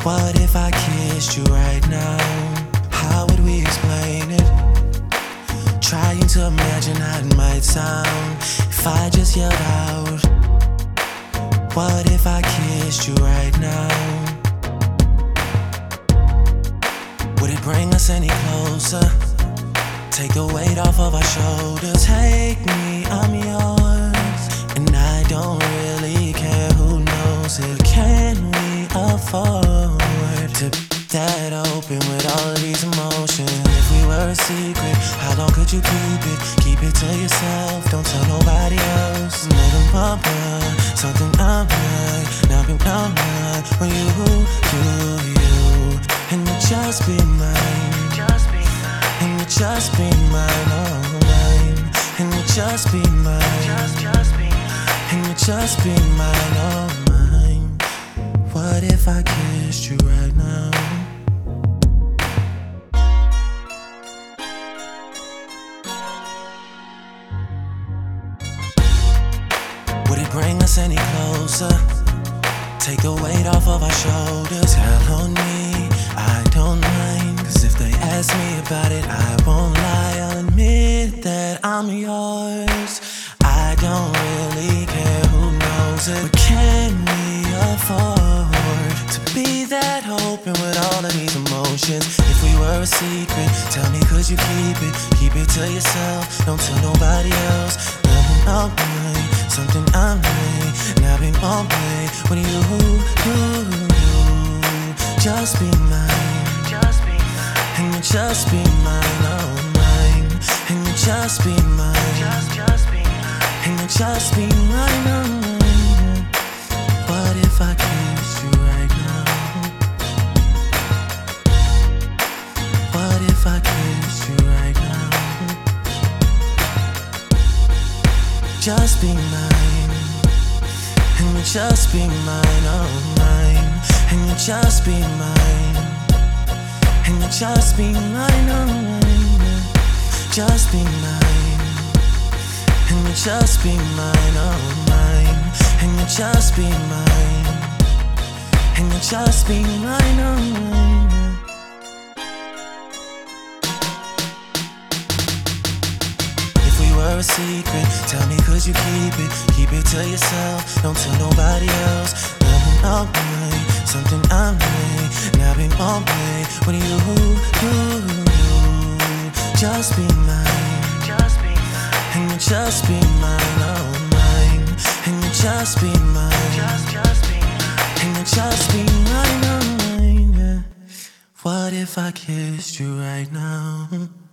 What if I kissed you right now? How would we explain it? Trying to imagine how it might sound if I just yelled out. What if I kissed you right now? Would it bring us any closer? Take the weight off of our shoulders. Take me, I'm yours, and I don't really care who knows it. Can we afford to be that open with all of these emotions? If we were a secret, how long could you keep it? Keep it to yourself, don't tell nobody else. Made a bumper, something I'm like, nothing I'm not. When you, and you just be mine. And you just be mine, oh mine. And you just be mine. And you just be mine, oh mine. What if I kissed you right now? Would it bring us any closer? Take the weight off of our shoulders. Hell on me, I don't mind. Cause if they ask me about it, I won't lie. I'll admit that I'm yours. I don't really care who knows it. But can we afford to be that open with all of these emotions? If we were a secret, tell me could you keep it? Keep it to yourself, don't tell nobody else. Nothing I'm mine, something I'm made. Now been on play when you just be mine. And you just be mine, oh mine. And you just be mine. And you just be mine, oh mine. What if I kissed you right now? What if I kissed you right now? Just be mine. And you just be mine, oh mine. And you just be mine. And you just be mine, oh mine. Just be mine. And you just be mine, oh mine. And you just be mine. And you just be mine, oh mine. If we were a secret, tell me could you keep it? Keep it to yourself, don't tell nobody else. Nothing I'm mine, something I'm made. Now been on play when you just be mine. And you just be mine, oh mine. And you just be mine. And you just be mine, oh mine. Yeah. What if I kissed you right now?